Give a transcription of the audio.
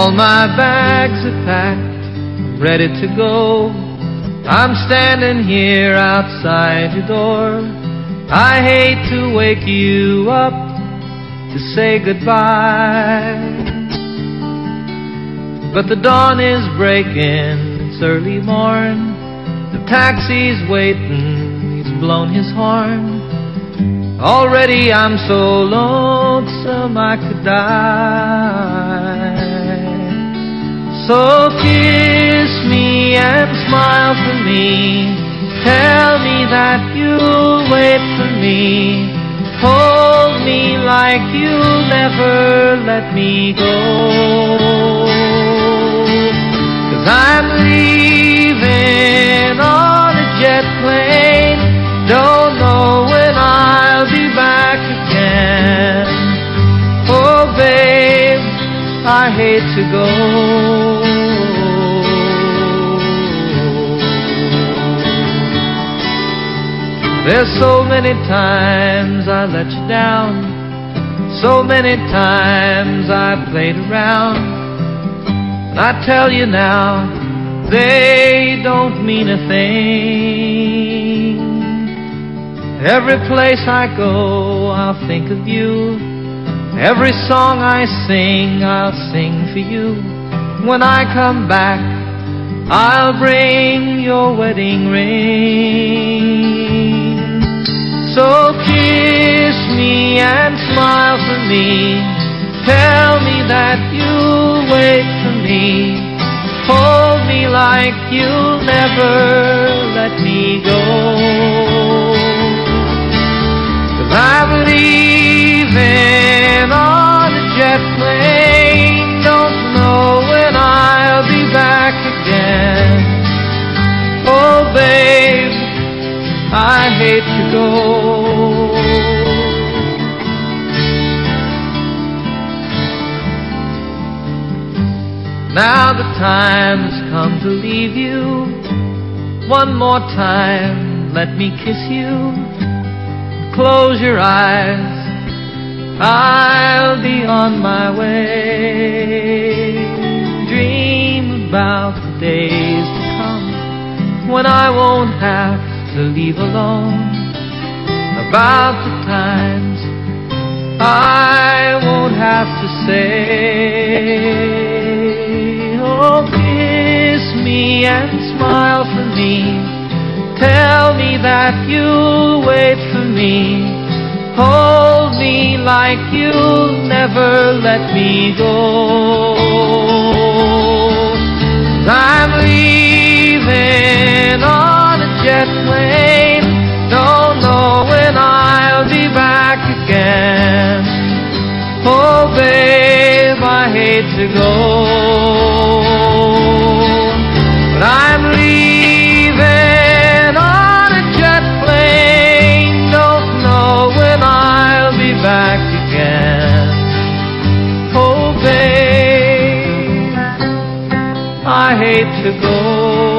All my bags are packed, I'm ready to go. I'm standing here outside your door. I hate to wake you up to say goodbye, but the dawn is breaking, it's early morn. The taxi's waiting, he's blown his horn. Already I'm so lonesome I could die. So kiss me and smile for me. Tell me that you'll wait for me. Hold me like you'll never let me go. 'Cause I'm leaving on a jet plane. Don't know when I'll be back again. Oh babe, I hate to go. There's so many times I let you down, so many times I played around, and I tell you now, they don't mean a thing. Every place I go, I'll think of you. Every song I sing, I'll sing for you. When I come back, I'll bring your wedding ring. So kiss me and smile for me. Tell me that you'll wait for me. Hold me like you'll never let me go. 'Cause I'm leaving on a jet plane. Don't know when I'll be back again. Oh babe, I hate to go. Now the time has come to leave you. One more time, let me kiss you. Close your eyes, I'll be on my way. Dream about the days to come when I won't have to leave alone. About the times I won't have to say. Oh, kiss me and smile for me. Tell me that you'll wait for me. Hold me like you'll never let me go. 'Cause I'm leaving on a jet plane. Don't know when I'll be back again. Oh babe, I hate to go, but I'm leaving on a jet plane. Don't know when I'll be back again. Oh babe, I hate to go.